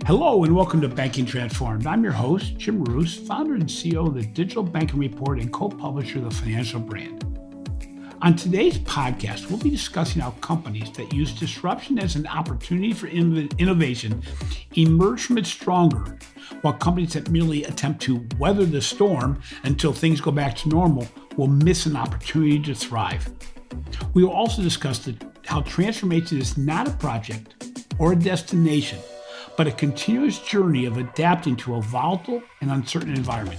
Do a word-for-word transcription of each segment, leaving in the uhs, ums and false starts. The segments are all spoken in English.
Hello and welcome to Banking Transformed. I'm your host, Jim Roos, founder and C E O of the Digital Banking Report and co-publisher of the Financial Brand. On today's podcast, we'll be discussing how companies that use disruption as an opportunity for innovation emerge from it stronger, while companies that merely attempt to weather the storm until things go back to normal will miss an opportunity to thrive. We will also discuss the, how transformation is not a project or a destination, but a continuous journey of adapting to a volatile and uncertain environment.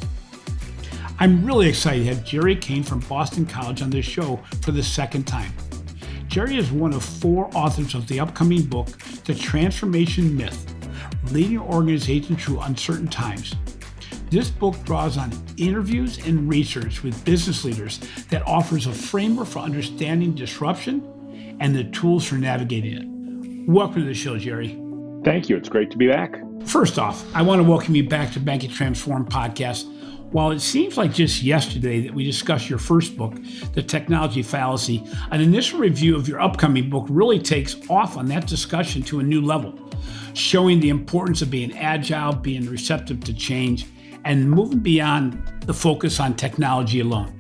I'm really excited to have Jerry Kane from Boston College on this show for the second time. Jerry is one of four authors of the upcoming book, The Transformation Myth, Leading Organizations Through Uncertain Times. This book draws on interviews and research with business leaders that offers a framework for understanding disruption and the tools for navigating it. Welcome to the show, Jerry. Thank you. It's great to be back. First off, I want to welcome you back to Banking Transformed podcast. While it seems like just yesterday that we discussed your first book, The Technology Fallacy, an initial review of your upcoming book really takes off on that discussion to a new level, showing the importance of being agile, being receptive to change, and moving beyond the focus on technology alone.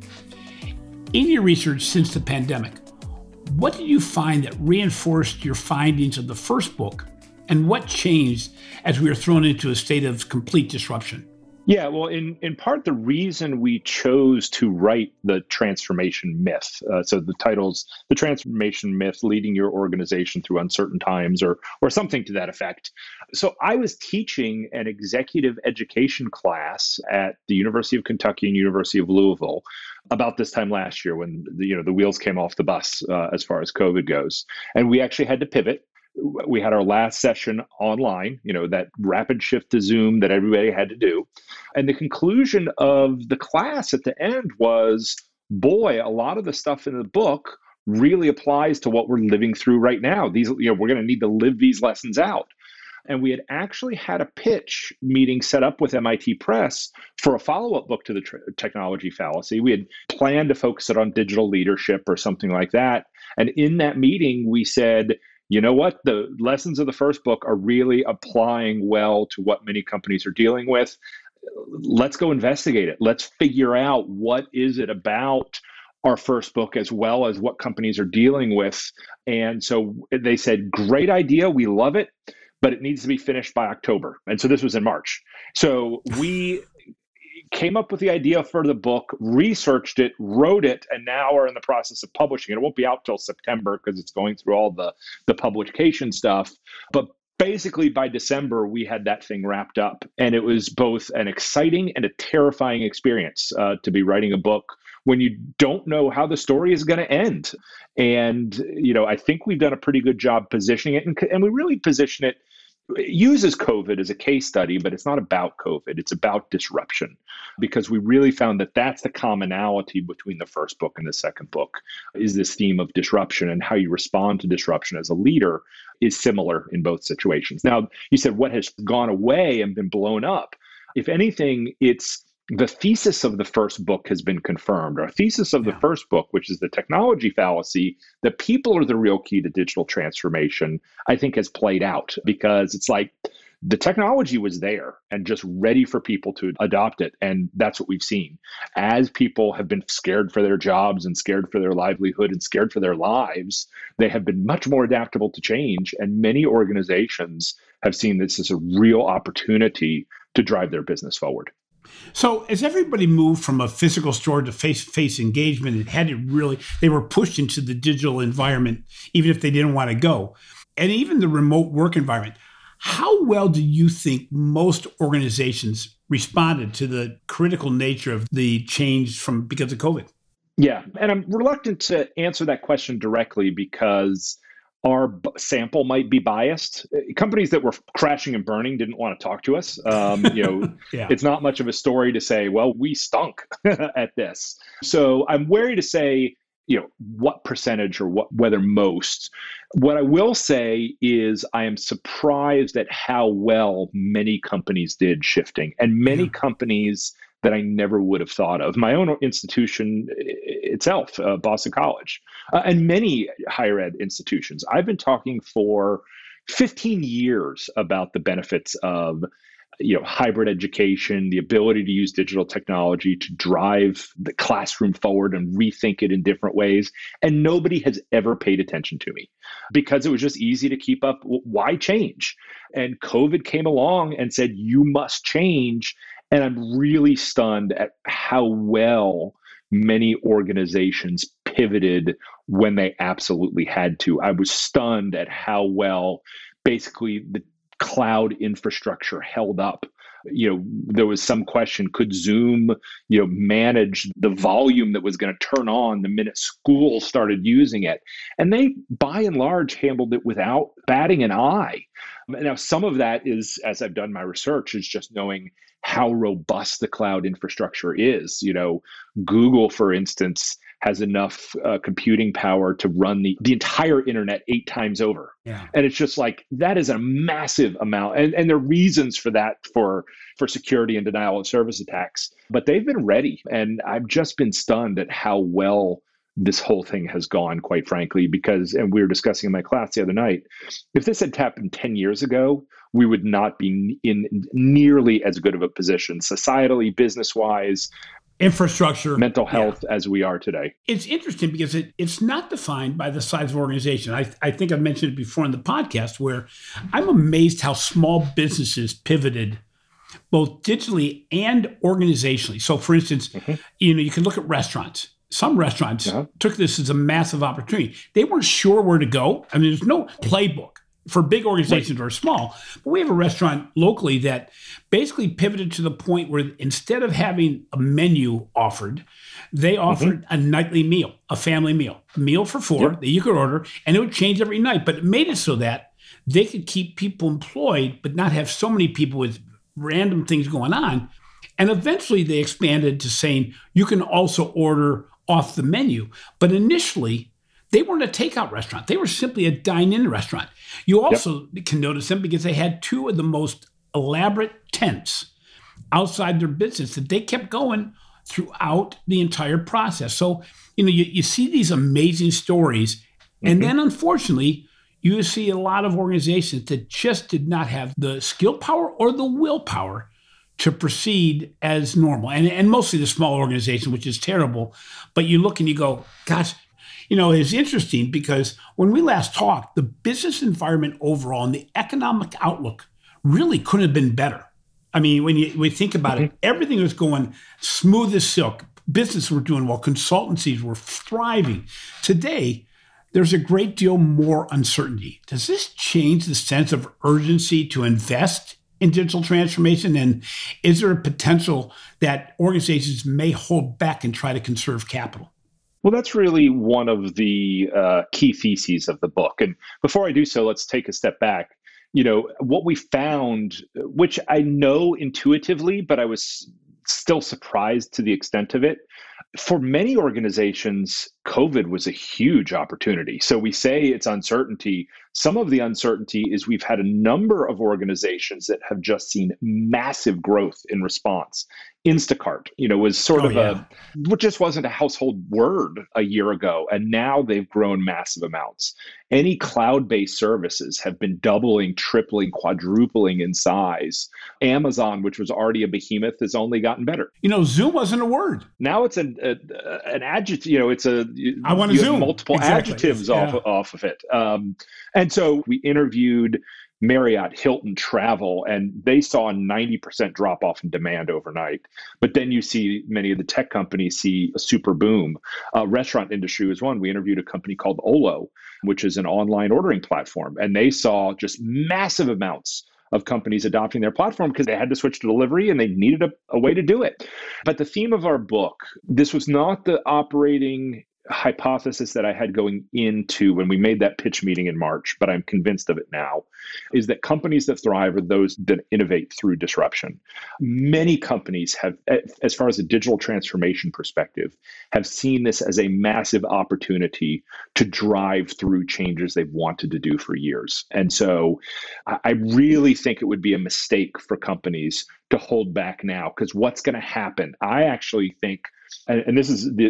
In your research since the pandemic, what did you find that reinforced your findings of the first book? And what changed as we were thrown into a state of complete disruption? Yeah, well, in, in part, the reason we chose to write The Transformation Myth, uh, so the title's The Transformation Myth, Leading Your Organization Through Uncertain Times, or or something to that effect. So I was teaching an executive education class at the University of Kentucky and University of Louisville about this time last year when the, you know, the wheels came off the bus uh, as far as COVID goes. And we actually had to pivot. We had our last session online, you know, that rapid shift to Zoom that everybody had to do. And the conclusion of the class at the end was, boy, a lot of the stuff in the book really applies to what we're living through right now. These, you know, we're going to need to live these lessons out. And we had actually had a pitch meeting set up with M I T Press for a follow-up book to the tr- Technology Fallacy. We had planned to focus it on digital leadership or something like that. And in that meeting, we said, you know what? The lessons of the first book are really applying well to what many companies are dealing with. Let's go investigate it. Let's figure out what is it about our first book as well as what companies are dealing with. And so they said, great idea. We love it, but it needs to be finished by October. And so this was in March. So we came up with the idea for the book, researched it, wrote it, and now are in the process of publishing it. It won't be out till September because it's going through all the, the publication stuff. But basically by December, we had that thing wrapped up. And it was both an exciting and a terrifying experience uh, to be writing a book when you don't know how the story is going to end. And, you know, I think we've done a pretty good job positioning it. And, and we really position it. It uses COVID as a case study, but it's not about COVID. It's about disruption, because we really found that that's the commonality between the first book and the second book, is this theme of disruption, and how you respond to disruption as a leader is similar in both situations. Now, you said what has gone away and been blown up. If anything, it's the thesis of the first book has been confirmed. Our thesis of yeah. the first book, which is the technology fallacy, that people are the real key to digital transformation, I think has played out, because it's like the technology was there and just ready for people to adopt it. And that's what we've seen. As people have been scared for their jobs and scared for their livelihood and scared for their lives, they have been much more adaptable to change. And many organizations have seen this as a real opportunity to drive their business forward. So as everybody moved from a physical store to face-to-face engagement, it had to really, they were pushed into the digital environment, even if they didn't want to go. And even the remote work environment. How well do you think most organizations responded to the critical nature of the change from because of COVID? Yeah, and I'm reluctant to answer that question directly because our b- sample might be biased. Companies that were crashing and burning didn't want to talk to us. Um, you know, yeah. It's not much of a story to say, well, we stunk at this. So I'm wary to say, you know, what percentage or what, whether most. What I will say is I am surprised at how well many companies did shifting, and many yeah. companies that I never would have thought of. My own institution itself, uh, Boston College, uh, and many higher ed institutions. I've been talking for fifteen years about the benefits of you know, hybrid education, the ability to use digital technology to drive the classroom forward and rethink it in different ways. And nobody has ever paid attention to me because it was just easy to keep up. Why change? And COVID came along and said, you must change. And I'm really stunned at how well many organizations pivoted when they absolutely had to. I was stunned at how well basically the cloud infrastructure held up. You know, there was some question, could Zoom, you know, manage the volume that was going to turn on the minute school started using it? And they, by and large, handled it without batting an eye. Now, some of that is, as I've done my research, is just knowing how robust the cloud infrastructure is. You know, Google, for instance, has enough uh, computing power to run the, the entire internet eight times over. Yeah. And it's just like, that is a massive amount. And, and there are reasons for that, for, for security and denial of service attacks. But they've been ready. And I've just been stunned at how well this whole thing has gone, quite frankly, because, and we were discussing in my class the other night, if this had happened ten years ago, we would not be in nearly as good of a position, societally, business-wise, infrastructure, mental health, yeah, as we are today. It's interesting because it, it's not defined by the size of organization. I, I think I've mentioned it before in the podcast, where I'm amazed how small businesses pivoted both digitally and organizationally. So for instance, mm-hmm. you know, you can look at restaurants. Some restaurants uh-huh. took this as a massive opportunity. They weren't sure where to go. I mean, there's no playbook for big organizations right. or small. But we have a restaurant locally that basically pivoted to the point where instead of having a menu offered, they offered mm-hmm. a nightly meal, a family meal, a meal for four yep. that you could order, and it would change every night. But it made it so that they could keep people employed, but not have so many people with random things going on. And eventually they expanded to saying you can also order off the menu. But initially, they weren't a takeout restaurant. They were simply a dine-in restaurant. You also yep. can notice them because they had two of the most elaborate tents outside their business that they kept going throughout the entire process. So, you know, you, you see these amazing stories. Mm-hmm. And then, unfortunately, you see a lot of organizations that just did not have the skill power or the willpower to proceed as normal. And, and mostly the small organization, which is terrible. But you look and you go, gosh, you know, it's interesting because when we last talked, the business environment overall and the economic outlook really couldn't have been better. I mean, when you, when you think about mm-hmm. it, everything was going smooth as silk. Businesses were doing well. Consultancies were thriving. Today, there's a great deal more uncertainty. Does this change the sense of urgency to invest in digital transformation? And is there a potential that organizations may hold back and try to conserve capital? Well, that's really one of the uh, key theses of the book. And before I do so, let's take a step back. You know, what we found, which I know intuitively, but I was still surprised to the extent of it. For many organizations, COVID was a huge opportunity. So we say it's uncertainty. Some of the uncertainty is we've had a number of organizations that have just seen massive growth in response. Instacart, you know, was sort oh, of yeah. a, which just wasn't a household word a year ago. And now they've grown massive amounts. Any cloud-based services have been doubling, tripling, quadrupling in size. Amazon, which was already a behemoth, has only gotten better. You know, Zoom wasn't a word. Now it's an, a, an adjective, you know, it's a, I want to you Zoom. have multiple exactly. adjectives yeah. off, off of it. Um, and so we interviewed Marriott, Hilton, Travel, and they saw a ninety percent drop off in demand overnight. But then you see many of the tech companies see a super boom. Uh, restaurant industry was one. We interviewed a company called Olo, which is an online ordering platform, and they saw just massive amounts of companies adopting their platform because they had to switch to delivery and they needed a, a way to do it. But the theme of our book, this was not the operating hypothesis that I had going into when we made that pitch meeting in March, but I'm convinced of it now, is that companies that thrive are those that innovate through disruption. Many companies have, as far as a digital transformation perspective, have seen this as a massive opportunity to drive through changes they've wanted to do for years. And so I really think it would be a mistake for companies to hold back now, because what's going to happen? I actually think, and, and this is the, the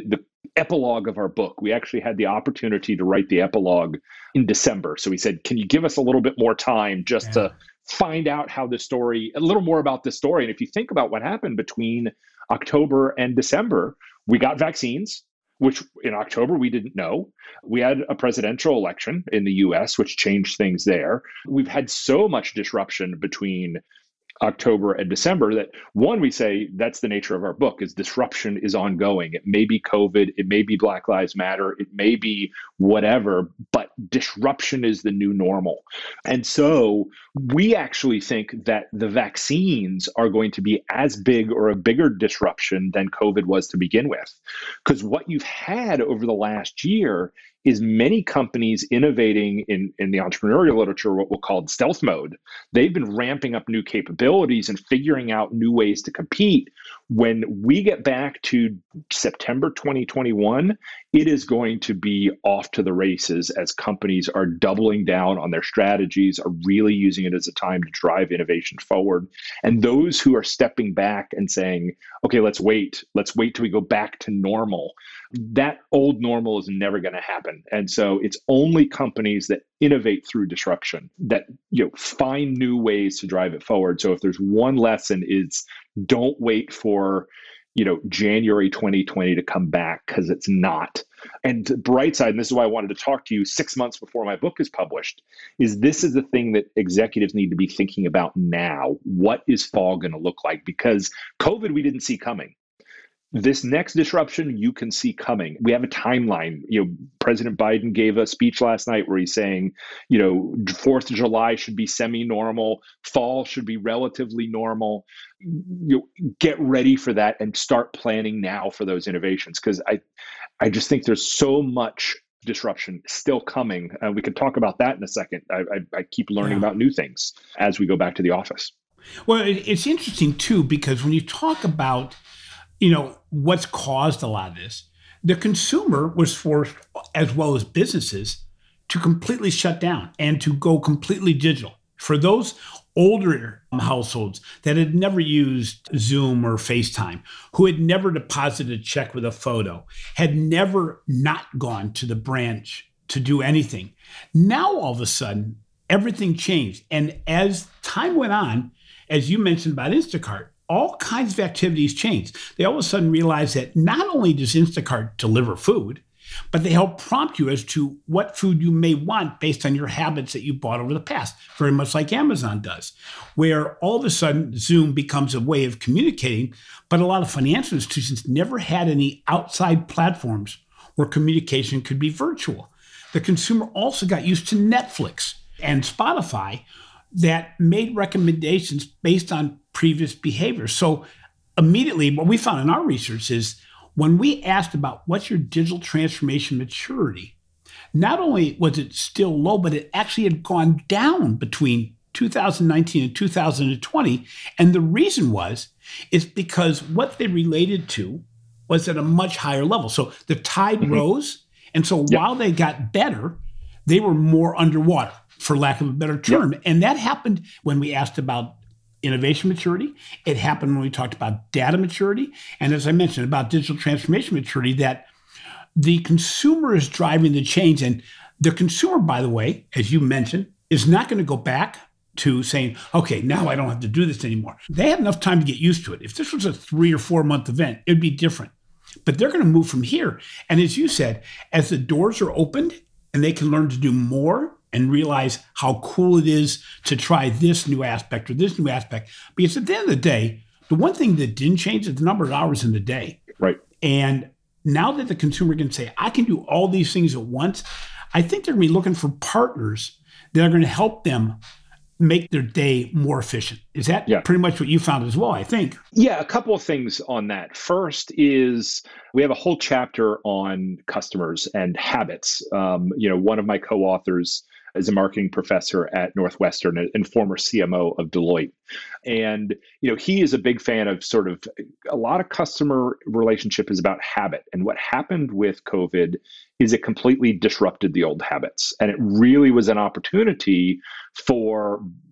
epilogue of our book. We actually had the opportunity to write the epilogue in December. So we said, can you give us a little bit more time just Yeah. to find out how the story, a little more about this story. And if you think about what happened between October and December, we got vaccines, which in October we didn't know. We had a presidential election in the U S, which changed things there. We've had so much disruption between October and December that, one, we say that's the nature of our book, is disruption is ongoing. It may be COVID, it may be Black Lives Matter, it may be whatever, but disruption is the new normal. And so we actually think that the vaccines are going to be as big or a bigger disruption than COVID was to begin with. Because what you've had over the last year is many companies innovating in, in the entrepreneurial literature, what we'll call stealth mode. They've been ramping up new capabilities and figuring out new ways to compete. When we get back to September twenty twenty-one, it is going to be off to the races as companies are doubling down on their strategies, are really using it as a time to drive innovation forward. And those who are stepping back and saying, okay, let's wait, let's wait till we go back to normal, that old normal is never going to happen. And so it's only companies that innovate through disruption that, you know, find new ways to drive it forward. So if there's one lesson, is don't wait for, you know, January twenty twenty to come back, because it's not. And the bright side, and this is why I wanted to talk to you six months before my book is published, is this is the thing that executives need to be thinking about now. What is fall going to look like? Because COVID, we didn't see coming. This next disruption, you can see coming. We have a timeline. You know, President Biden gave a speech last night where he's saying, you know, fourth of July should be semi-normal. Fall should be relatively normal. You know, get ready for that and start planning now for those innovations. Because I, I just think there's so much disruption still coming. And uh, we can talk about that in a second. I, I, I keep learning Yeah. about new things as we go back to the office. Well, it, it's interesting, too, because when you talk about, you know, what's caused a lot of this, the consumer was forced, as well as businesses, to completely shut down and to go completely digital. For those older households that had never used Zoom or FaceTime, who had never deposited a check with a photo, had never not gone to the branch to do anything, now all of a sudden, everything changed. And as time went on, as you mentioned about Instacart, all kinds of activities changed. They all of a sudden realized that not only does Instacart deliver food, but they help prompt you as to what food you may want based on your habits that you bought over the past, very much like Amazon does, where all of a sudden Zoom becomes a way of communicating, but a lot of financial institutions never had any outside platforms where communication could be virtual. The consumer also got used to Netflix and Spotify that made recommendations based on previous behavior. So immediately, what we found in our research is when we asked about what's your digital transformation maturity, not only was it still low, but it actually had gone down between two thousand nineteen and two thousand twenty. And the reason was, is because what they related to was at a much higher level. So the tide mm-hmm. rose. And so yep. while they got better, they were more underwater, for lack of a better term. Yep. And that happened when we asked about innovation maturity. It happened when we talked about data maturity. And as I mentioned about digital transformation maturity, that the consumer is driving the change. And the consumer, by the way, as you mentioned, is not going to go back to saying, okay, now I don't have to do this anymore. They have enough time to get used to it. If this was a three or four month event, it'd be different. But they're going to move from here. And as you said, as the doors are opened and they can learn to do more and realize how cool it is to try this new aspect or this new aspect. Because at the end of the day, the one thing that didn't change is the number of hours in the day. Right. And now that the consumer can say, I can do all these things at once, I think they're going to be looking for partners that are going to help them make their day more efficient. Is that yeah. pretty much what you found as well, I think? Yeah, a couple of things on that. First is we have a whole chapter on customers and habits. Um, you know, one of my co-authors is a marketing professor at Northwestern and former C M O of Deloitte. And, you know, he is a big fan of sort of a lot of customer relationship is about habit. And what happened with COVID is it completely disrupted the old habits. And it really was an opportunity for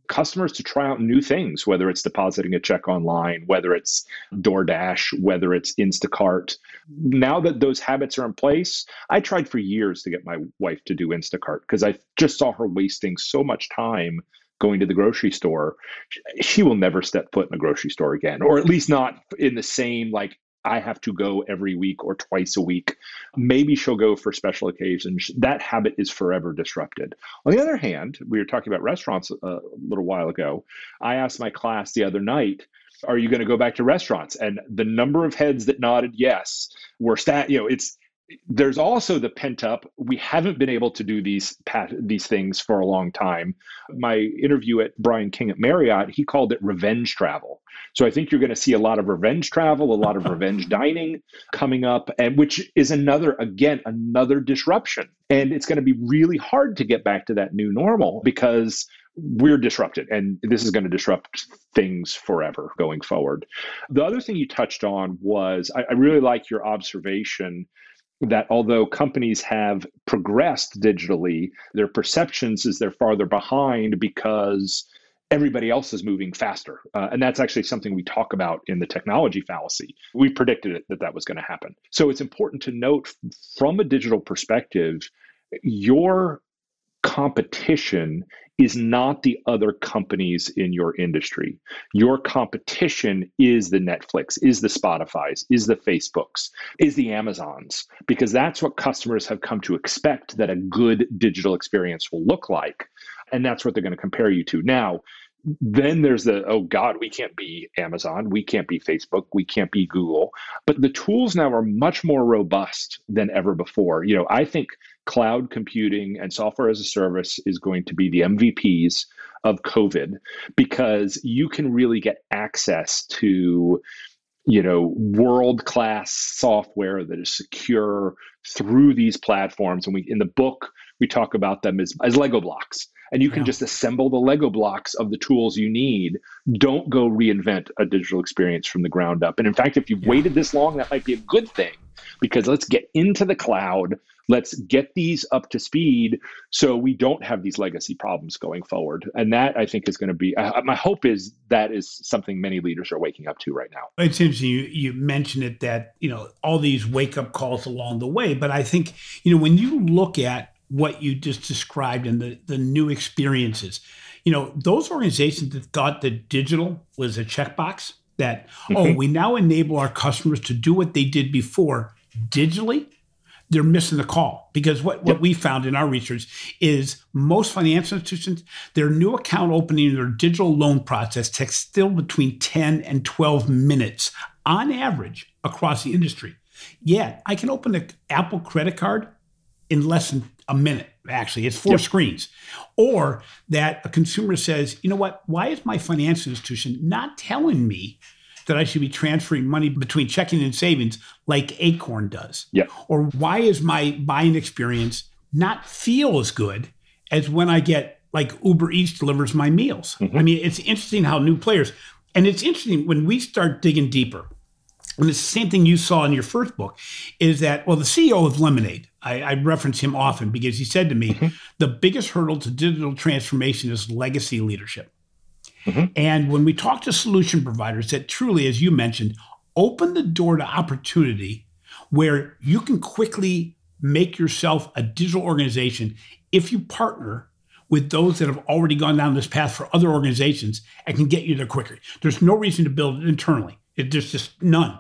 customers to try out new things, whether it's depositing a check online, whether it's DoorDash, whether it's Instacart. Now that those habits are in place, I tried for years to get my wife to do Instacart because I just saw her wasting so much time going to the grocery store. She will never step foot in a grocery store again, or at least not in the same, like, I have to go every week or twice a week. Maybe she'll go for special occasions. That habit is forever disrupted. On the other hand, we were talking about restaurants a little while ago. I asked my class the other night, are you going to go back to restaurants? And the number of heads that nodded yes were stat, you know, it's, there's also the pent up. We haven't been able to do these pat, these things for a long time. My interview at Brian King at Marriott, he called it revenge travel. So I think you're going to see a lot of revenge travel, a lot of revenge dining coming up, and which is another, again, another disruption. And it's going to be really hard to get back to that new normal because we're disrupted, and this is going to disrupt things forever going forward. The other thing you touched on was, I, I really like your observation that although companies have progressed digitally, their perceptions is they're farther behind because everybody else is moving faster. Uh, and that's actually something we talk about in the technology fallacy. We predicted it, that that was going to happen. So it's important to note from a digital perspective, your competition is not the other companies in your industry. Your competition is the Netflix, is the Spotify's, is the Facebooks, is the Amazons, because that's what customers have come to expect that a good digital experience will look like. And that's what they're going to compare you to. Now, then there's the, oh God, we can't be Amazon, we can't be Facebook, we can't be Google. But the tools now are much more robust than ever before. You know, I think cloud computing and software as a service is going to be the M V Ps of COVID because you can really get access to, you know, world-class software that is secure through these platforms. And we, in the book, we talk about them as, as Lego blocks. And you can yeah. just assemble the Lego blocks of the tools you need. Don't go reinvent a digital experience from the ground up. And in fact, if you've yeah. waited this long, that might be a good thing because let's get into the cloud. Let's get these up to speed so we don't have these legacy problems going forward. And that, I think, is going to be, uh, my hope is that is something many leaders are waking up to right now. It's interesting. You, you mentioned it that, you know, all these wake up calls along the way. But I think, you know, when you look at what you just described and the, the new experiences, you know, those organizations that thought that digital was a checkbox, that, mm-hmm. oh, we now enable our customers to do what they did before digitally, they're missing the call. Because what, yep. what we found in our research is most financial institutions, their new account opening, their digital loan process takes still between ten and twelve minutes on average across the industry. Yet I can open an Apple credit card in less than a minute. Actually, it's four yep. screens. Or that a consumer says, you know what, why is my financial institution not telling me that I should be transferring money between checking and savings like Acorn does? Yeah. Or why is my buying experience not feel as good as when I get like Uber Eats delivers my meals? Mm-hmm. I mean, it's interesting how new players, and it's interesting when we start digging deeper. And it's the same thing you saw in your first book, is that, well, the C E O of Lemonade, I, I reference him often because he said to me, mm-hmm. the biggest hurdle to digital transformation is legacy leadership. Mm-hmm. And when we talk to solution providers that truly, as you mentioned, open the door to opportunity where you can quickly make yourself a digital organization if you partner with those that have already gone down this path for other organizations and can get you there quicker. There's no reason to build it internally. It, there's just none.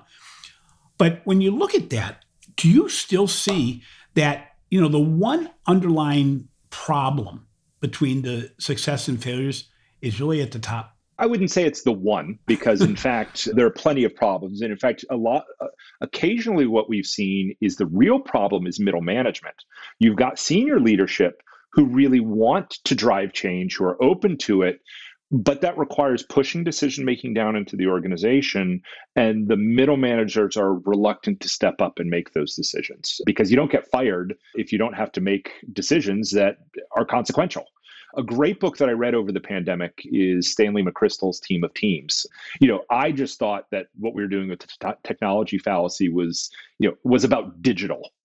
But when you look at that, do you still see that, you know, the one underlying problem between the success and failures is really at the top? I wouldn't say it's the one, because in fact, there are plenty of problems. And in fact, a lot, uh, occasionally what we've seen is the real problem is middle management. You've got senior leadership who really want to drive change, who are open to it, but that requires pushing decision-making down into the organization, and the middle managers are reluctant to step up and make those decisions because you don't get fired if you don't have to make decisions that are consequential. A great book that I read over the pandemic is Stanley McChrystal's Team of Teams. You know, I just thought that what we were doing with the t- technology fallacy was, you know, was about digital.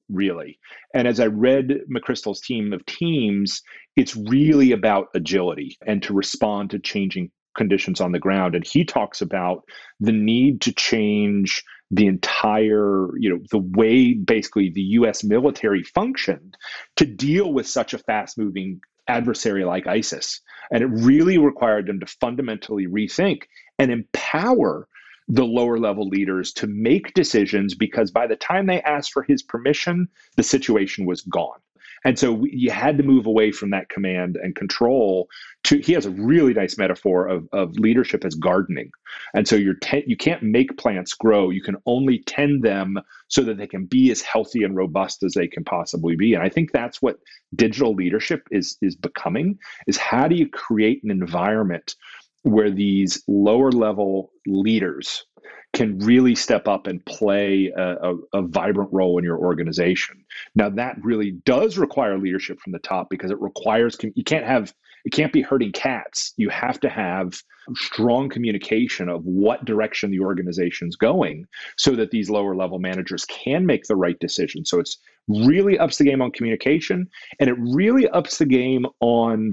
really. And as I read McChrystal's team of teams, it's really about agility and to respond to changing conditions on the ground. And he talks about the need to change the entire, you know, the way basically the U S military functioned to deal with such a fast-moving adversary like ISIS. And it really required them to fundamentally rethink and empower the lower level leaders to make decisions, because by the time they asked for his permission, the situation was gone. And so we, you had to move away from that command and control to, he has a really nice metaphor of, of leadership as gardening. And so you're te- you can't make plants grow. You can only tend them so that they can be as healthy and robust as they can possibly be. And I think that's what digital leadership is, is becoming, is how do you create an environment where these lower level leaders can really step up and play a, a, a vibrant role in your organization. Now, that really does require leadership from the top, because it requires, you can't have, it can't be herding cats. You have to have strong communication of what direction the organization's going so that these lower level managers can make the right decision. So it's really ups the game on communication, and it really ups the game on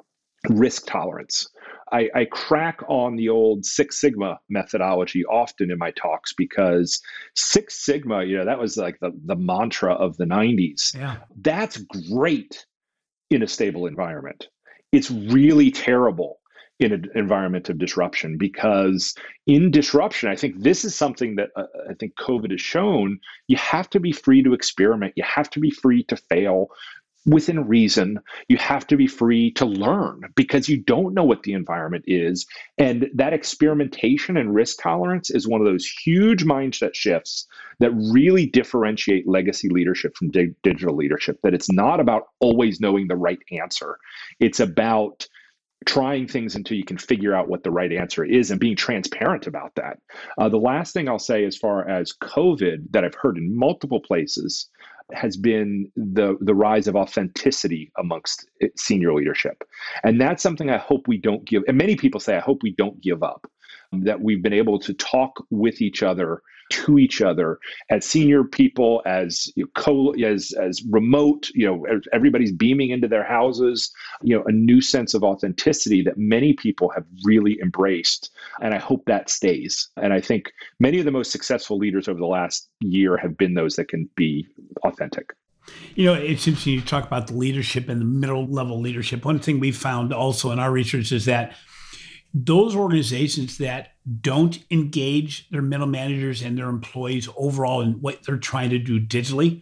risk tolerance. I, I crack on the old Six Sigma methodology often in my talks, because Six Sigma, you know, that was like the, the mantra of the nineties. Yeah. That's great in a stable environment. It's really terrible in an environment of disruption, because in disruption, I think this is something that uh, I think COVID has shown, you have to be free to experiment. You have to be free to fail within reason. You have to be free to learn, because you don't know what the environment is. And that experimentation and risk tolerance is one of those huge mindset shifts that really differentiate legacy leadership from di- digital leadership, that it's not about always knowing the right answer. It's about trying things until you can figure out what the right answer is and being transparent about that. Uh, the last thing I'll say as far as COVID that I've heard in multiple places has been the, the rise of authenticity amongst senior leadership. And that's something I hope we don't give, and many people say, I hope we don't give up, that we've been able to talk with each other, to each other as senior people, as you know, co, as as remote, you know, everybody's beaming into their houses, you know, a new sense of authenticity that many people have really embraced. And I hope that stays. And I think many of the most successful leaders over the last year have been those that can be authentic. You know, it's interesting you talk about the leadership and the middle level leadership. One thing we found also in our research is that those organizations that don't engage their middle managers and their employees overall in what they're trying to do digitally,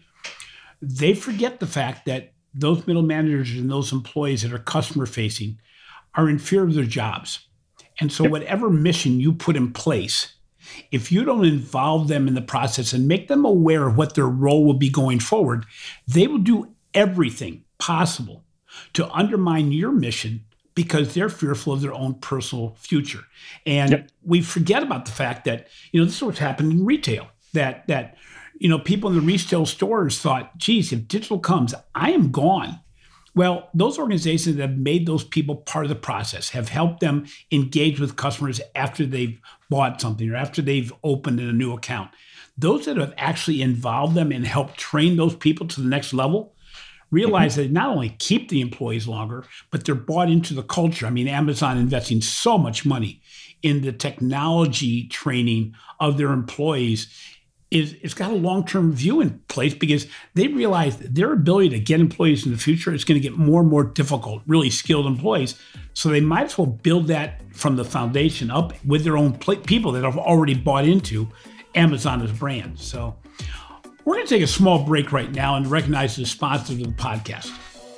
they forget the fact that those middle managers and those employees that are customer facing are in fear of their jobs. And so whatever mission you put in place, if you don't involve them in the process and make them aware of what their role will be going forward, they will do everything possible to undermine your mission, because they're fearful of their own personal future. And yep. we forget about the fact that, you know, this is what's happened in retail, that, that, you know, people in the retail stores thought, geez, if digital comes, I am gone. Well, those organizations that have made those people part of the process, have helped them engage with customers after they've bought something or after they've opened a new account. Those that have actually involved them and helped train those people to the next level realize that they not only keep the employees longer, but they're bought into the culture. I mean, Amazon investing so much money in the technology training of their employees is it's got a long-term view in place, because they realize that their ability to get employees in the future is going to get more and more difficult, really skilled employees. So they might as well build that from the foundation up with their own pl- people that have already bought into Amazon as brand. So we're going to take a small break right now and recognize the sponsor of the podcast.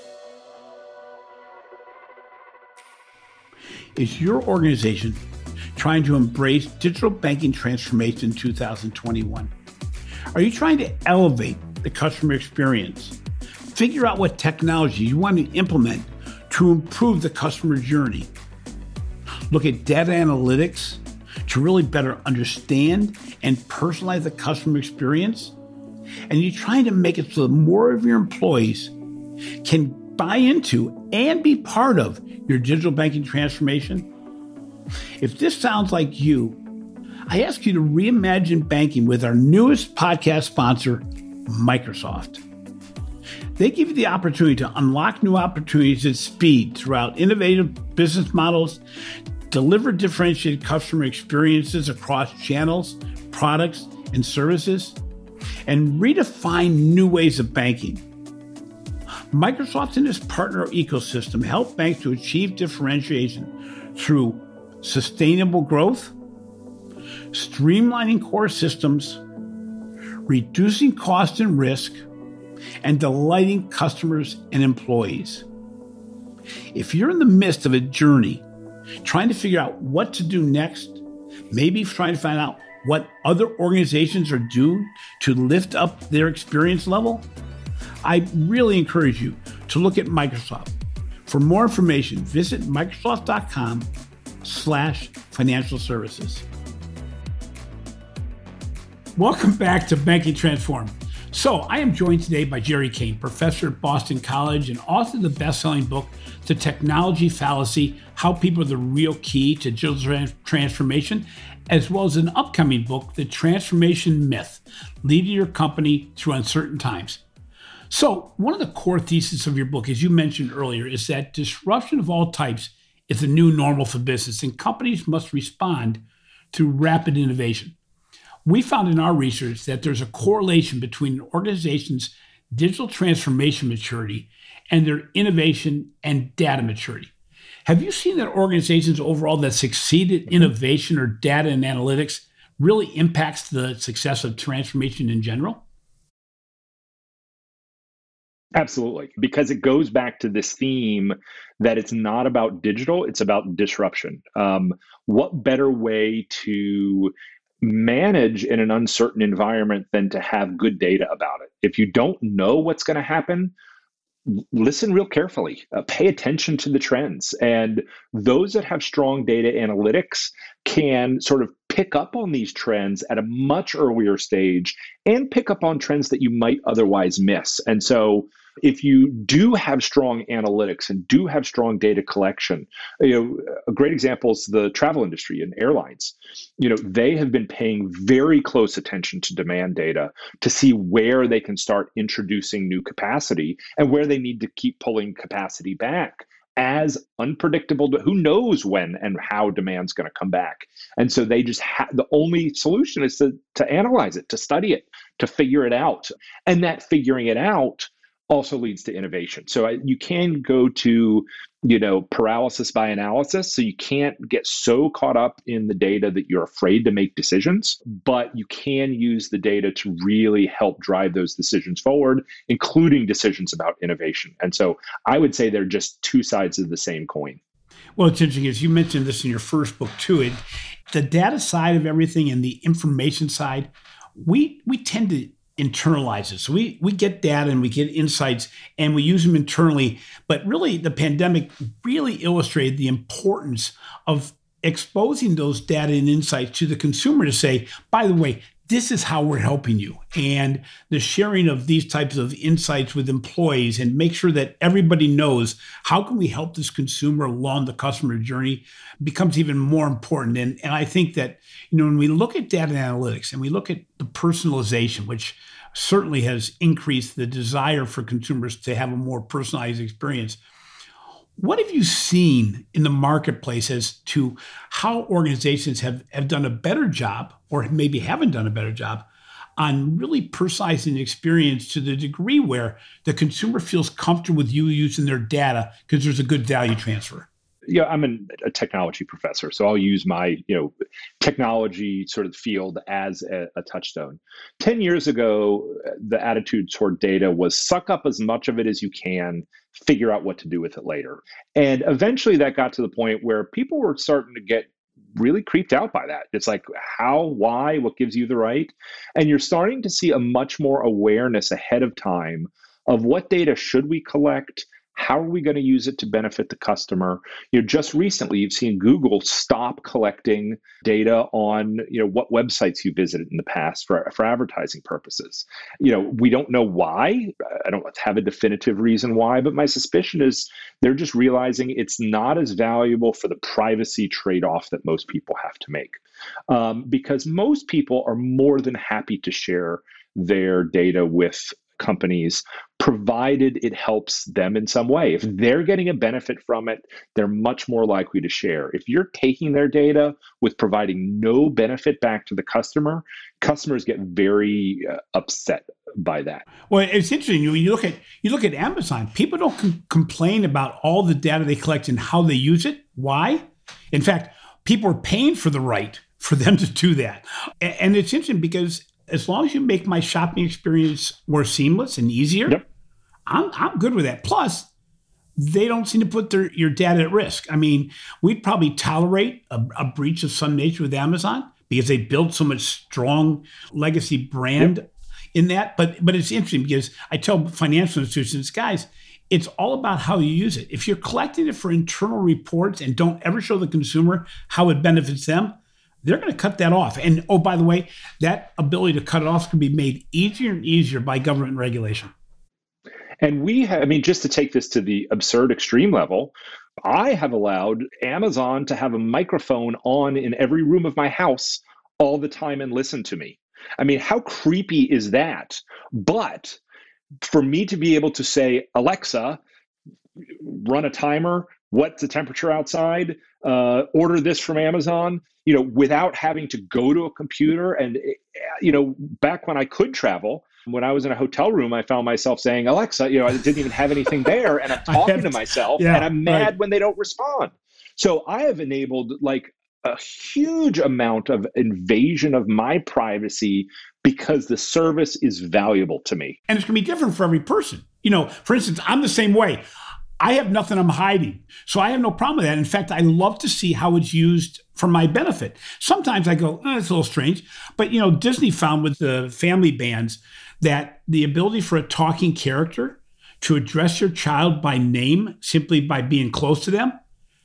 Is your organization trying to embrace digital banking transformation in two thousand twenty-one? Are you trying to elevate the customer experience? Figure out what technology you want to implement to improve the customer journey. Look at data analytics to really better understand and personalize the customer experience? And you're trying to make it so that more of your employees can buy into and be part of your digital banking transformation? If this sounds like you, I ask you to reimagine banking with our newest podcast sponsor, Microsoft. They give you the opportunity to unlock new opportunities at speed throughout innovative business models, deliver differentiated customer experiences across channels, products, and services, and redefine new ways of banking. Microsoft and its partner ecosystem help banks to achieve differentiation through sustainable growth, streamlining core systems, reducing cost and risk, and delighting customers and employees. If you're in the midst of a journey, trying to figure out what to do next, maybe trying to find out what other organizations are doing to lift up their experience level, I really encourage you to look at Microsoft. For more information, visit Microsoft.com slash financial services. Welcome back to Banking Transformed. So I am joined today by Jerry Kane, professor at Boston College and author of the best-selling book, The Technology Fallacy, How People Are the Real Key to Digital Transformation, as well as an upcoming book, The Transformation Myth, Leading Your Company Through Uncertain Times. So one of the core theses of your book, as you mentioned earlier, is that disruption of all types is the new normal for business, and companies must respond through rapid innovation. We found in our research that there's a correlation between an organization's digital transformation maturity and their innovation and data maturity. Have you seen that organizations overall that succeed at innovation or data and analytics really impacts the success of transformation in general? Absolutely, because it goes back to this theme that it's not about digital, it's about disruption. Um, what better way to manage in an uncertain environment than to have good data about it? If you don't know what's going to happen, listen real carefully, uh, pay attention to the trends. And those that have strong data analytics can sort of pick up on these trends at a much earlier stage and pick up on trends that you might otherwise miss. And so if you do have strong analytics and do have strong data collection, you know, a great example is the travel industry and airlines. You know, they have been paying very close attention to demand data to see where they can start introducing new capacity and where they need to keep pulling capacity back as unpredictable. Who knows when and how demand's going to come back? And so they just have the only solution is to, to analyze it, to study it, to figure it out. And that figuring it out also leads to innovation. So I, you can go to, you know, paralysis by analysis. So you can't get so caught up in the data that you're afraid to make decisions, but you can use the data to really help drive those decisions forward, including decisions about innovation. And so I would say they're just two sides of the same coin. Well, it's interesting, as you mentioned this in your first book too, it, the data side of everything and the information side, we we tend to internalize it. So we we get data and we get insights and we use them internally. But really, the pandemic really illustrated the importance of exposing those data and insights to the consumer to say, by the way, this is how we're helping you. And the sharing of these types of insights with employees and make sure that everybody knows how can we help this consumer along the customer journey becomes even more important. And, and I think that, you know, when we look at data analytics and we look at the personalization, which certainly has increased the desire for consumers to have a more personalized experience, what have you seen in the marketplace as to how organizations have, have done a better job or maybe haven't done a better job on really personalizing the experience to the degree where the consumer feels comfortable with you using their data because there's a good value transfer? Yeah, I'm an, a technology professor, so I'll use my, you know, technology sort of field as a, a touchstone. Ten years ago, the attitude toward data was suck up as much of it as you can, figure out what to do with it later. And eventually that got to the point where people were starting to get really creeped out by that. It's like, how, why, what gives you the right? And you're starting to see a much more awareness ahead of time of what data should we collect. How are we going to use it to benefit the customer? You know, just recently, you've seen Google stop collecting data on, you know, what websites you visited in the past for, for advertising purposes. You know, we don't know why. I don't have a definitive reason why, but my suspicion is they're just realizing it's not as valuable for the privacy trade-off that most people have to make. Um, because most people are more than happy to share their data with companies, provided it helps them in some way. If they're getting a benefit from it, they're much more likely to share. If you're taking their data with providing no benefit back to the customer, customers get very uh, upset by that. Well, it's interesting. When you look at you look at Amazon, people don't com- complain about all the data they collect and how they use it. Why? In fact, people are paying for the right for them to do that. And, and it's interesting because as long as you make my shopping experience more seamless and easier, yep. I'm I'm good with that. Plus, they don't seem to put their your data at risk. I mean, we'd probably tolerate a, a breach of some nature with Amazon because they built so much strong legacy brand yep. in that. But but it's interesting because I tell financial institutions, guys, it's all about how you use it. If you're collecting it for internal reports and don't ever show the consumer how it benefits them, they're going to cut that off. And oh, by the way, that ability to cut it off can be made easier and easier by government regulation. And we have, I mean, just to take this to the absurd extreme level, I have allowed Amazon to have a microphone on in every room of my house all the time and listen to me. I mean, how creepy is that? But for me to be able to say, Alexa, run a timer, what's the temperature outside, uh, order this from Amazon, you know, without having to go to a computer. And, you know, back when I could travel, when I was in a hotel room, I found myself saying, Alexa, you know, I didn't even have anything there. And I'm talking to myself yeah, and I'm mad right. when they don't respond. So I have enabled like a huge amount of invasion of my privacy because the service is valuable to me. And it's going to be different for every person. You know, for instance, I'm the same way. I have nothing I'm hiding. So I have no problem with that. In fact, I love to see how it's used for my benefit. Sometimes I go, eh, it's a little strange. But, you know, Disney found with the family bands that the ability for a talking character to address your child by name simply by being close to them,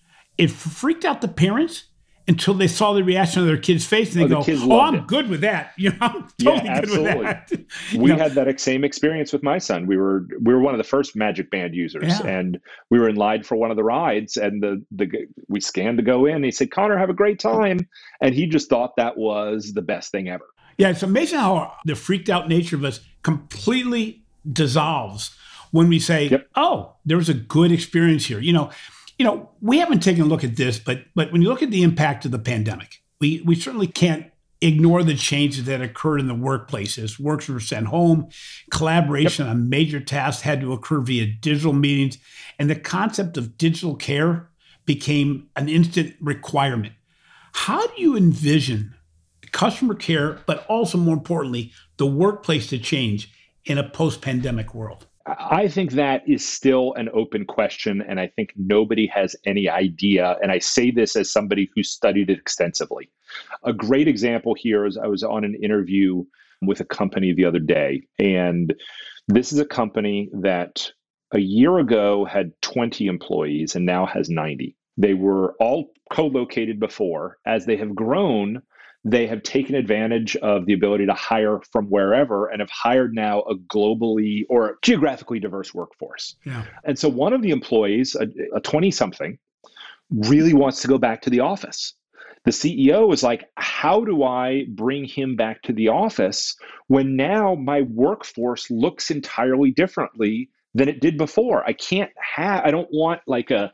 it freaked out the parents until they saw the reaction of their kid's face and they oh, go, the oh, I'm it. good with that. You know, I'm totally yeah, good with that. We know? had that same experience with my son. We were we were one of the first Magic Band users yeah. and we were in line for one of the rides and the the we scanned to go in. And he said, Connor, have a great time. And he just thought that was the best thing ever. Yeah, it's amazing how the freaked out nature of us completely dissolves when we say, yep. oh, there was a good experience here. You know, You know, we haven't taken a look at this, but but when you look at the impact of the pandemic, we, we certainly can't ignore the changes that occurred in the workplaces. Workers were sent home, collaboration yep. on major tasks had to occur via digital meetings, and the concept of digital care became an instant requirement. How do you envision customer care, but also more importantly, the workplace to change in a post-pandemic world? I think that is still an open question, and I think nobody has any idea. And I say this as somebody who studied it extensively. A great example here is I was on an interview with a company the other day, and this is a company that a year ago had twenty employees and now has ninety. They were all co-located before. As they have grown, they have taken advantage of the ability to hire from wherever and have hired now a globally or geographically diverse workforce. Yeah. And so one of the employees, a twenty-something, really wants to go back to the office. The C E O is like, how do I bring him back to the office when now my workforce looks entirely differently than it did before? I can't have, I don't want like a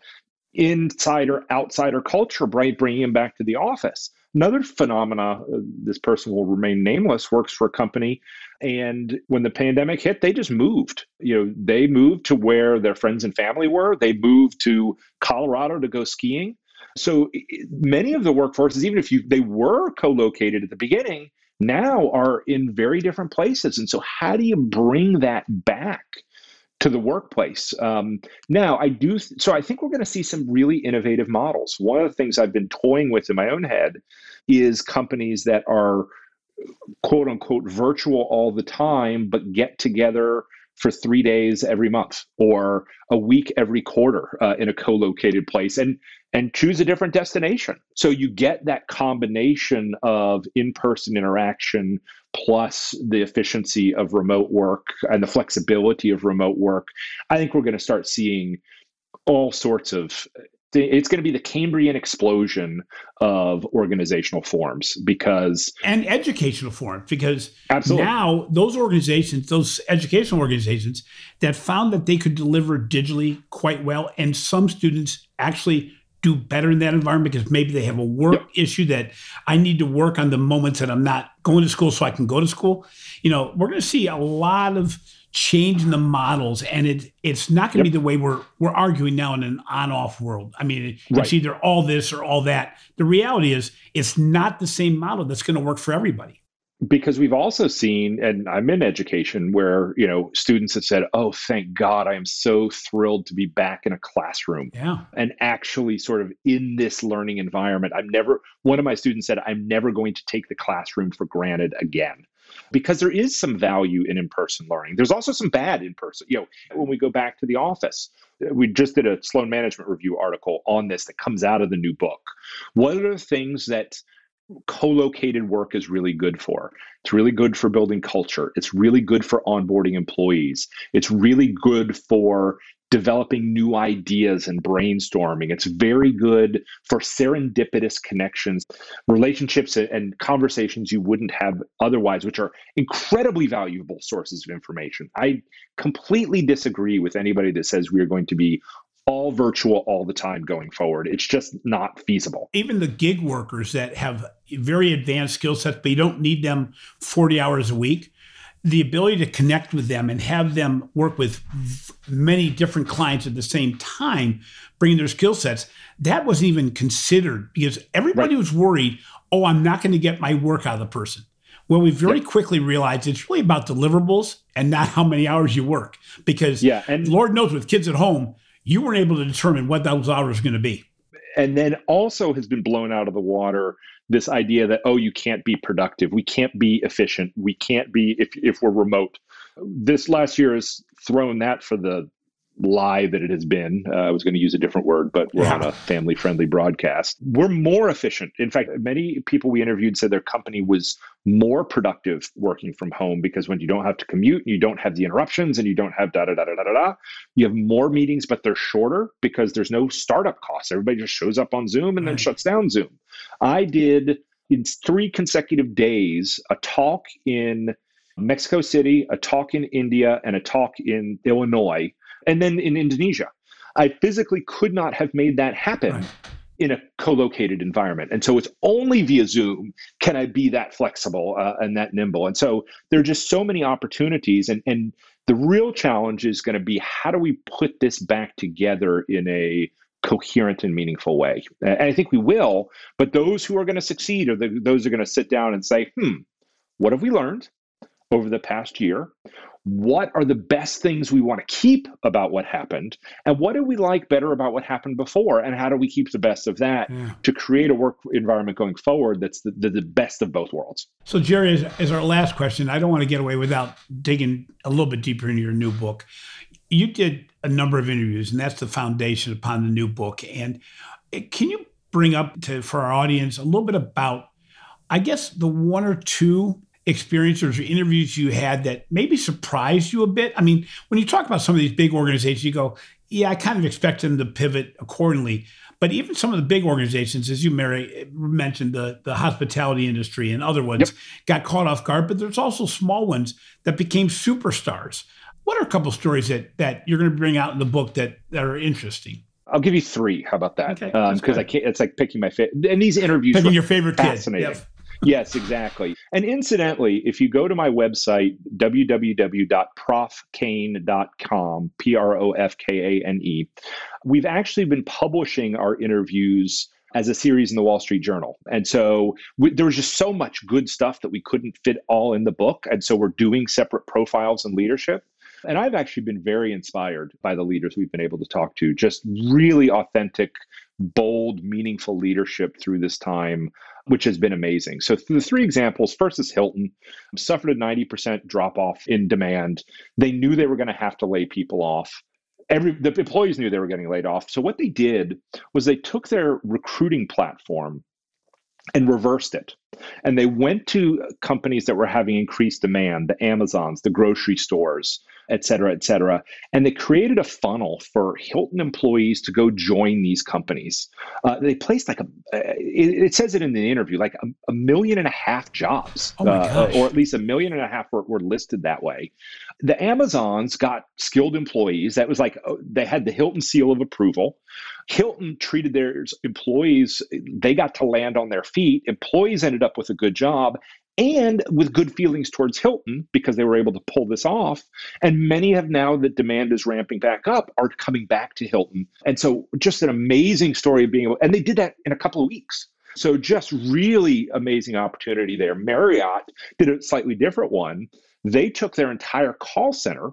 insider outsider culture bringing him back to the office. Another phenomena, uh, this person will remain nameless, works for a company. And when the pandemic hit, they just moved. You know, they moved to where their friends and family were. They moved to Colorado to go skiing. So many of the workforces, even if you they were co-located at the beginning, now are in very different places. And so how do you bring that back to the workplace? Um, now, I do. So I think we're going to see some really innovative models. One of the things I've been toying with in my own head is companies that are quote unquote virtual all the time, but get together for three days every month or a week every quarter uh, in a co-located place and and choose a different destination. So you get that combination of in-person interaction plus the efficiency of remote work and the flexibility of remote work. I think we're going to start seeing all sorts of it's going to be the Cambrian explosion of organizational forms because and educational forms because absolutely. Now those organizations, those educational organizations that found that they could deliver digitally quite well, and some students actually do better in that environment because maybe they have a work yep. issue that I need to work on the moments that I'm not going to school so I can go to school. You know, we're going to see a lot of change in the models, and it it's not going to yep. be the way we're we're arguing now in an on-off world. I mean, it's right. either all this or all that. The reality is it's not the same model that's going to work for everybody. Because we've also seen, and I'm in education, where, you know, students have said, oh, thank God, I am so thrilled to be back in a classroom yeah. and actually sort of in this learning environment. I'm never, one of my students said, I'm never going to take the classroom for granted again. Because there is some value in in-person learning. There's also some bad in-person. You know, when we go back to the office, we just did a Sloan Management Review article on this that comes out of the new book. What are the things that co-located work is really good for? It's really good for building culture. It's really good for onboarding employees. It's really good for developing new ideas and brainstorming. It's very good for serendipitous connections, relationships, and conversations you wouldn't have otherwise, which are incredibly valuable sources of information. I completely disagree with anybody that says we are going to be all virtual all the time going forward. It's just not feasible. Even the gig workers that have very advanced skill sets, but you don't need them forty hours a week, the ability to connect with them and have them work with many different clients at the same time, bringing their skill sets, that wasn't even considered because everybody right. was worried, oh, I'm not going to get my work out of the person. Well, we very yep. quickly realized it's really about deliverables and not how many hours you work. Because yeah, and Lord knows with kids at home, you weren't able to determine what those hours are going to be. And then also has been blown out of the water this idea that, oh, you can't be productive. We can't be efficient. We can't be, if if we're remote. This last year has thrown that for the lie that it has been. Uh, I was going to use a different word, but we're yeah. on a family-friendly broadcast. We're more efficient. In fact, many people we interviewed said their company was more productive working from home because when you don't have to commute, you don't have the interruptions, and you don't have da-da-da-da-da-da, you have more meetings, but they're shorter because there's no startup costs. Everybody just shows up on Zoom and then shuts down Zoom. I did, in three consecutive days, a talk in Mexico City, a talk in India, and a talk in Illinois, and then in Indonesia. I physically could not have made that happen right. in a co-located environment. And so it's only via Zoom can I be that flexible uh, and that nimble. And so there are just so many opportunities. And, and the real challenge is going to be, how do we put this back together in a coherent and meaningful way? And I think we will, but those who are going to succeed are the, those who are going to sit down and say, hmm, what have we learned over the past year? What are the best things we want to keep about what happened? And what do we like better about what happened before? And how do we keep the best of that yeah. to create a work environment going forward that's the, the, the best of both worlds? So Jerry, as, as our last question, I don't want to get away without digging a little bit deeper into your new book. You did a number of interviews, and that's the foundation upon the new book. And can you bring up to for our audience a little bit about, I guess, the one or two experiences or interviews you had that maybe surprised you a bit? I mean, when you talk about some of these big organizations, you go, yeah, I kind of expect them to pivot accordingly. But even some of the big organizations, as you Mary mentioned, the, the hospitality industry and other ones yep. got caught off guard, but there's also small ones that became superstars. What are a couple of stories that that you're going to bring out in the book that, that are interesting? I'll give you three. How about that? Okay, because um, I can't. It's like picking my favorite. And these interviews, picking your favorite fascinating. kid. Yep. Yes, exactly. And incidentally, if you go to my website, w w w dot prof kane dot com, P R O F K A N E, we've actually been publishing our interviews as a series in the Wall Street Journal. And so we, there was just so much good stuff that we couldn't fit all in the book. And so we're doing separate profiles and leadership. And I've actually been very inspired by the leaders we've been able to talk to, just really authentic, bold, meaningful leadership through this time, which has been amazing. So the three examples, first is Hilton, suffered a ninety percent drop off in demand. They knew they were going to have to lay people off. Every the employees knew they were getting laid off. So what they did was they took their recruiting platform and reversed it. And they went to companies that were having increased demand, the Amazons, the grocery stores, et cetera, et cetera. And they created a funnel for Hilton employees to go join these companies. Uh, they placed like a, it, it says it in the interview, like a, a million and a half jobs, oh my uh, gosh. or at least a million and a half were, were listed that way. The Amazons got skilled employees. That was like, they had the Hilton seal of approval. Hilton treated their employees, they got to land on their feet. Employees ended up with a good job and with good feelings towards Hilton because they were able to pull this off. And many have now that demand is ramping back up are coming back to Hilton. And so just an amazing story of being able, and they did that in a couple of weeks. So just really amazing opportunity there. Marriott did a slightly different one. They took their entire call center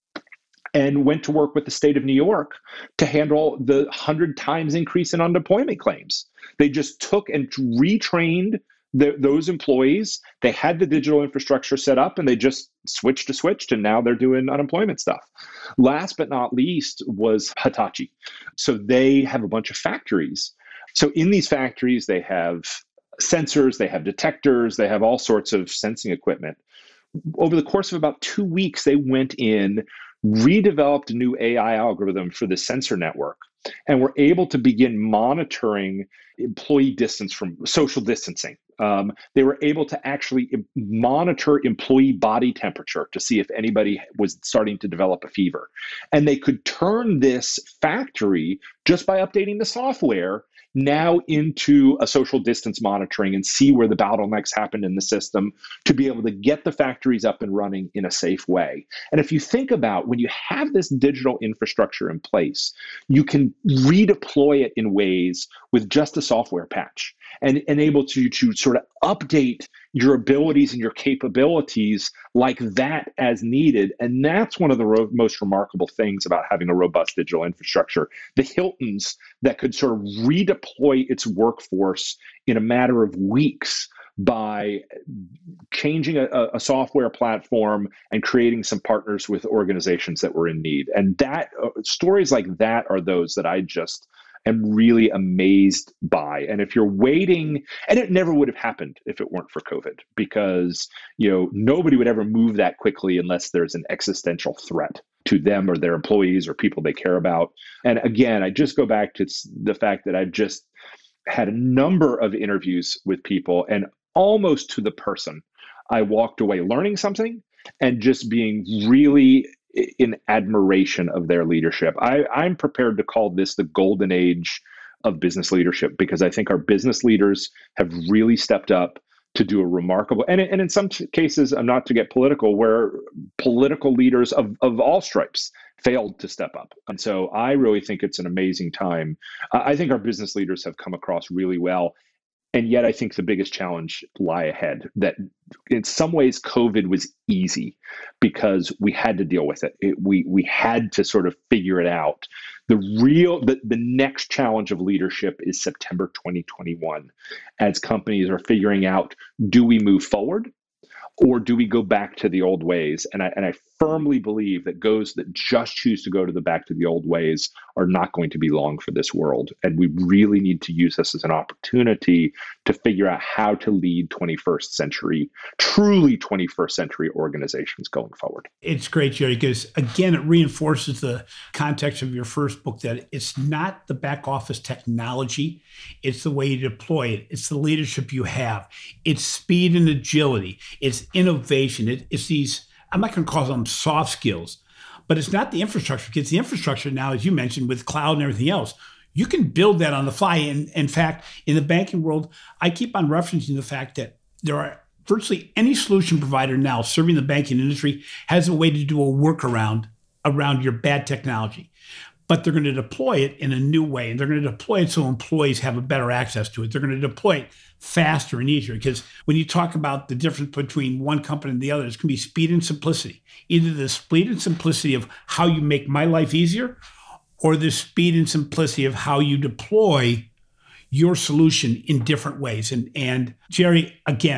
and went to work with the state of New York to handle the hundred times increase in unemployment claims. They just took and retrained the, those employees. They had the digital infrastructure set up and they just switched to switched and now they're doing unemployment stuff. Last but not least was Hitachi. So they have a bunch of factories. So in these factories, they have sensors, they have detectors, they have all sorts of sensing equipment. Over the course of about two weeks, they went in, redeveloped a new A I algorithm for the sensor network, and were able to begin monitoring employee distance from social distancing. Um, they were able to actually monitor employee body temperature to see if anybody was starting to develop a fever. And they could turn this factory just by updating the software now into a social distance monitoring and see where the bottlenecks happened in the system to be able to get the factories up and running in a safe way. And if you think about when you have this digital infrastructure in place, you can redeploy it in ways with just a software patch and enable you to sort of update your abilities and your capabilities like that as needed. And that's one of the ro- most remarkable things about having a robust digital infrastructure. The Hiltons that could sort of redeploy its workforce in a matter of weeks by changing a, a software platform and creating some partners with organizations that were in need. And that uh, stories like that are those that I just am really amazed by. And if you're waiting, and it never would have happened if it weren't for COVID, because you know nobody would ever move that quickly unless there's an existential threat to them or their employees or people they care about. And again, I just go back to the fact that I've just had a number of interviews with people, and almost to the person, I walked away learning something and just being really in admiration of their leadership. I, I'm prepared to call this the golden age of business leadership, because I think our business leaders have really stepped up to do a remarkable, and, and in some cases, I'm not to get political, where political leaders of, of all stripes failed to step up. And so I really think it's an amazing time. I think our business leaders have come across really well. And yet I think the biggest challenge lie ahead, that in some ways COVID was easy because we had to deal with it. it we we had to sort of figure it out. The real, the, the next challenge of leadership is September twenty twenty-one, as companies are figuring out, do we move forward or do we go back to the old ways? And I and I firmly believe that those that just choose to go to the back to the old ways are not going to be long for this world. And we really need to use this as an opportunity to figure out how to lead twenty-first century, truly twenty-first century organizations going forward. It's great, Jerry, because again, it reinforces the context of your first book, that it's not the back office technology, it's the way you deploy it. It's the leadership you have. It's speed and agility. It's innovation. It, it's these, I'm not going to call them soft skills, but it's not the infrastructure. Because the infrastructure now, as you mentioned, with cloud and everything else, you can build that on the fly. And in fact, in the banking world, I keep on referencing the fact that there are virtually any solution provider now serving the banking industry has a way to do a workaround around your bad technology. But they're going to deploy it in a new way. And they're going to deploy it so employees have a better access to it. They're going to deploy it faster and easier. Because when you talk about the difference between one company and the other, it's going to be speed and simplicity. Either the speed and simplicity of how you make my life easier, or the speed and simplicity of how you deploy your solution in different ways. And, and Jerry, again,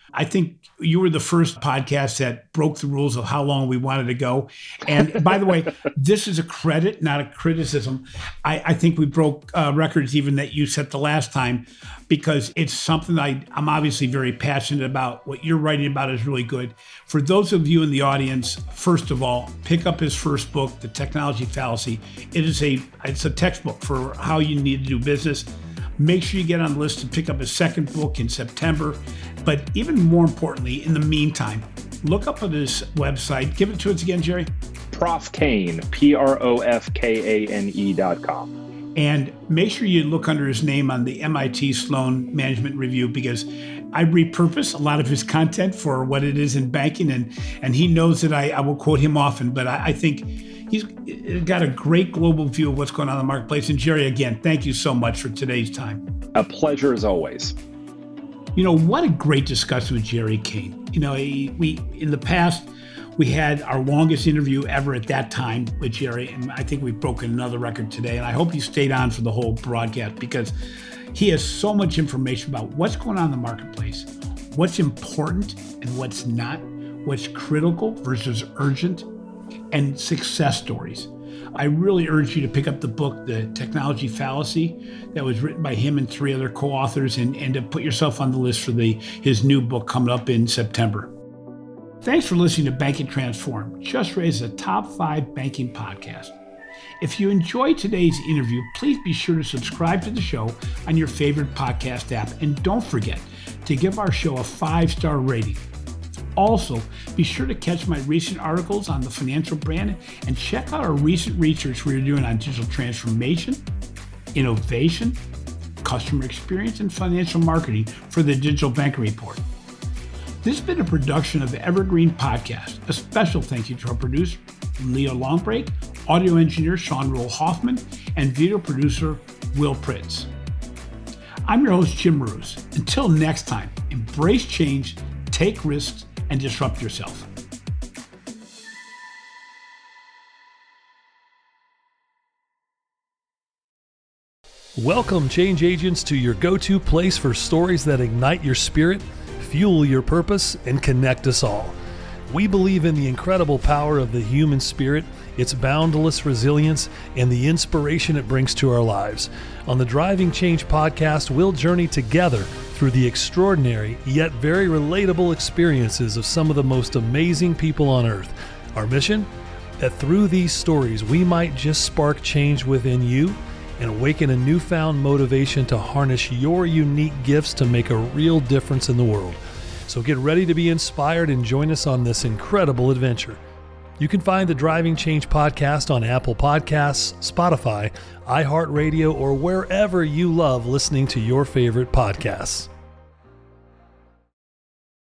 I think you were the first podcast that broke the rules of how long we wanted to go. And by the way, this is a credit, not a criticism. I, I think we broke uh, records even that you set the last time, because it's something I, I'm obviously very passionate about. What you're writing about is really good. For those of you in the audience, first of all, pick up his first book, The Technology Fallacy. It is a, it's a textbook for how you need to do business. Make sure you get on the list to pick up his second book in September. But even more importantly, in the meantime, look up at his website. Give it to us again, Jerry. Prof Kane, P R O F K A N E dot com. And make sure you look under his name on the M I T Sloan Management Review, because I repurpose a lot of his content for what it is in banking. And, and he knows that I, I will quote him often, but I, I think he's got a great global view of what's going on in the marketplace. And Jerry, again, thank you so much for today's time. A pleasure as always. You know, what a great discussion with Jerry Kane. You know, he, we in the past, we had our longest interview ever at that time with Jerry, and I think we've broken another record today. And I hope you stayed on for the whole broadcast, because he has so much information about what's going on in the marketplace, what's important and what's not, what's critical versus urgent, and success stories. I really urge you to pick up the book, The Technology Fallacy, that was written by him and three other co-authors, and, and to put yourself on the list for the his new book coming up in September. Thanks for listening to Banking Transformed, Just Raised a top five banking podcast. If you enjoyed today's interview, please be sure to subscribe to the show on your favorite podcast app. And don't forget to give our show a five-star rating. Also, be sure to catch my recent articles on the financial brand and check out our recent research we are doing on digital transformation, innovation, customer experience, and financial marketing for the Digital Banker Report. This has been a production of the Evergreen Podcast. A special thank you to our producer, Leo Longbrake, audio engineer, Sean Roll Hoffman, and video producer, Will Pritz. I'm your host, Jim Roos. Until next time, embrace change, take risks, and disrupt yourself. Welcome, change agents, to your go-to place for stories that ignite your spirit, fuel your purpose, and connect us all. We believe in the incredible power of the human spirit, its boundless resilience, and the inspiration it brings to our lives. On the Driving Change podcast, we'll journey together through the extraordinary yet very relatable experiences of some of the most amazing people on earth. Our mission? That through these stories, we might just spark change within you and awaken a newfound motivation to harness your unique gifts to make a real difference in the world. So get ready to be inspired and join us on this incredible adventure. You can find the Driving Change podcast on Apple Podcasts, Spotify, iHeartRadio, or wherever you love listening to your favorite podcasts.